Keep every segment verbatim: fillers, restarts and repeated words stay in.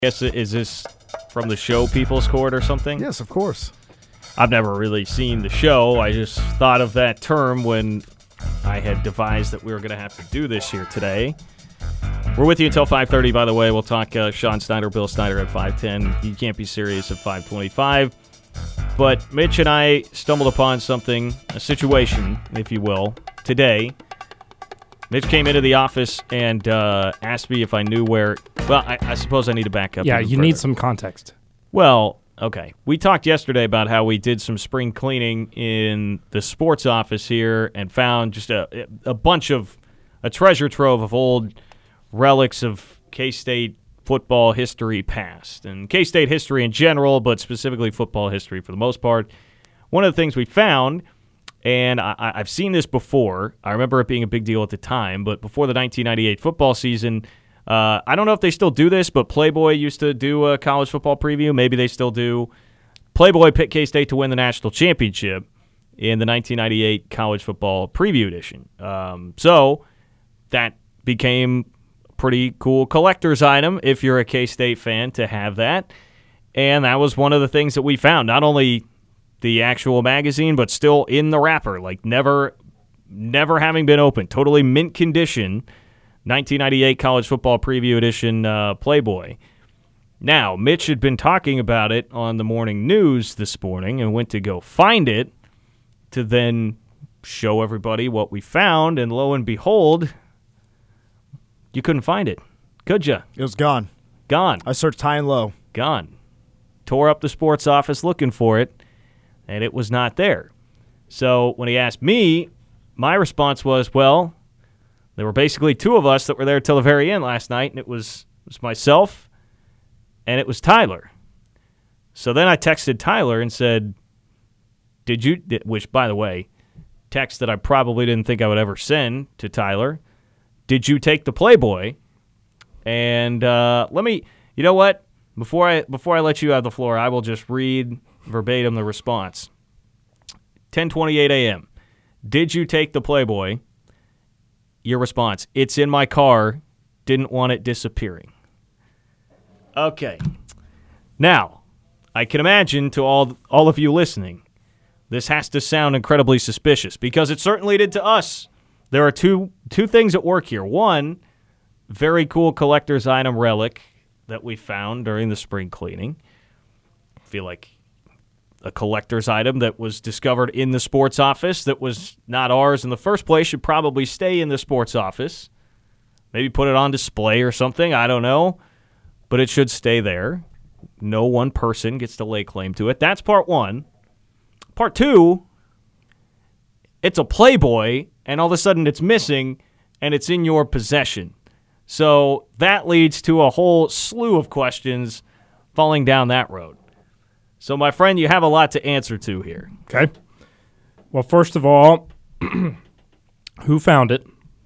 Guess is this from the show People's Court or something? Yes, of course. I've never really seen the show. I just thought of that term when I had devised that we were going to have to do this here today. We're with you until five thirty, by the way. We'll talk uh, Sean Snyder, Bill Snyder at five ten. You can't be serious at five twenty-five. But Mitch and I stumbled upon something, a situation, if you will, today. Mitch came into the office and uh, asked me if I knew where. Well, I, I suppose I need to back up. Yeah, even you further. need some context. Well, okay. We talked yesterday about how we did some spring cleaning in the sports office here and found just a a bunch of a treasure trove of old relics of K-State football history past and K-State history in general, but specifically football history for the most part. One of the things we found. And I, I've seen this before. I remember it being a big deal at the time, but before the nineteen ninety-eight football season, uh, I don't know if they still do this, but Playboy used to do a college football preview. Maybe they still do. Playboy picked K-State to win the national championship in the nineteen ninety-eight college football preview edition. Um, so that became a pretty cool collector's item if you're a K-State fan to have that. And that was one of the things that we found. Not only the actual magazine, but still in the wrapper, like never never having been opened. Totally mint condition, nineteen ninety-eight College Football Preview Edition uh, Playboy. Now, Mitch had been talking about it on the morning news this morning and went to go find it to then show everybody what we found, and lo and behold, you couldn't find it. Could you? It was gone. Gone. I searched high and low. Gone. Tore up the sports office looking for it. And it was not there. So when he asked me, my response was, well, there were basically two of us that were there till the very end last night, and it was, it was myself and it was Tyler. So then I texted Tyler and said, did you, which, by the way, text that I probably didn't think I would ever send to Tyler, did you take the Playboy? And uh, let me, you know what? Before I before I let you have the floor, I will just read verbatim the response. ten twenty-eight a.m. Did you take the Playboy? Your response, it's in my car. Didn't want it disappearing. Okay. Now, I can imagine to all all of you listening, this has to sound incredibly suspicious because it certainly did to us. There are two two things at work here. One, very cool collector's item relic that we found during the spring cleaning. I feel like a collector's item that was discovered in the sports office that was not ours in the first place should probably stay in the sports office. Maybe put it on display or something. I don't know. But it should stay there. No one person gets to lay claim to it. That's part one. Part two, it's a Playboy, and all of a sudden it's missing, and it's in your possession. So that leads to a whole slew of questions falling down that road. So, my friend, you have a lot to answer to here. Okay. Well, first of all, who found it?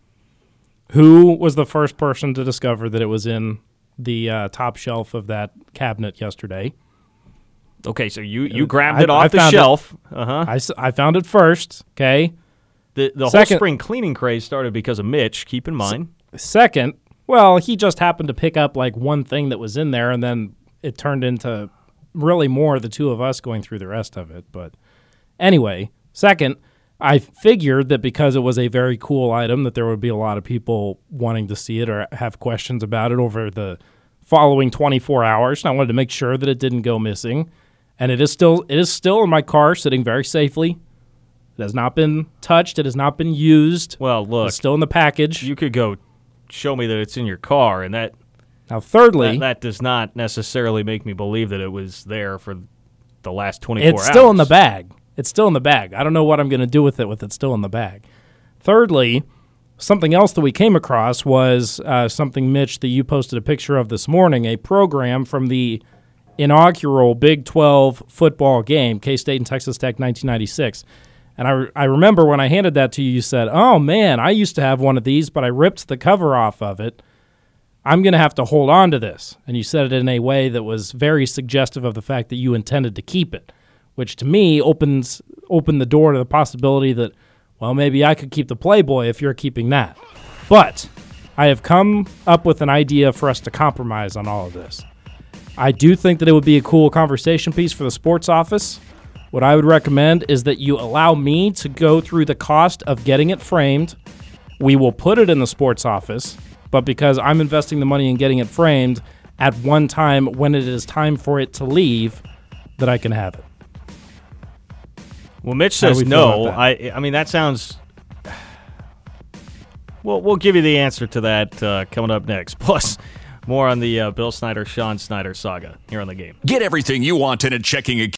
Who was the first person to discover that it was in the uh, top shelf of that cabinet yesterday? Okay, so you, you grabbed I, it off I the shelf. It. Uh-huh. I, I found it first, okay? The, the Second, whole spring cleaning craze started because of Mitch, keep in mind. Second, well, he just happened to pick up like one thing that was in there, and then it turned into really more the two of us going through the rest of it. But anyway, second, I figured that because it was a very cool item that there would be a lot of people wanting to see it or have questions about it over the following twenty-four hours. And I wanted to make sure that it didn't go missing. And it is still it is still in my car sitting very safely. It has not been touched. It has not been used. Well, look. It's still in the package. You could go show me that it's in your car, and that Now, thirdly, that, that does not necessarily make me believe that it was there for the last twenty-four it's hours. still in the bag. It's still in the bag. I don't know what I'm going to do with it with it still in the bag. Thirdly, something else that we came across was uh, something, Mitch, that you posted a picture of this morning, a program from the inaugural Big twelve football game, K-State and Texas Tech nineteen ninety-six. And I, re- I remember when I handed that to you, you said, oh, man, I used to have one of these, but I ripped the cover off of it. I'm going to have to hold on to this. And you said it in a way that was very suggestive of the fact that you intended to keep it, which to me opens opened the door to the possibility that, well, maybe I could keep the Playboy if you're keeping that. But I have come up with an idea for us to compromise on all of this. I do think that it would be a cool conversation piece for the sports office. What I would recommend is that you allow me to go through the cost of getting it framed. We will put it in the sports office, but because I'm investing the money in getting it framed, at one time when it is time for it to leave, that I can have it. Well, Mitch How do says we feel no. about I I mean, that sounds... Well, we'll give you the answer to that uh, coming up next. Plus, more on the uh, Bill Snyder, Sean Snyder saga here on The Game. Get everything you want in a checking account.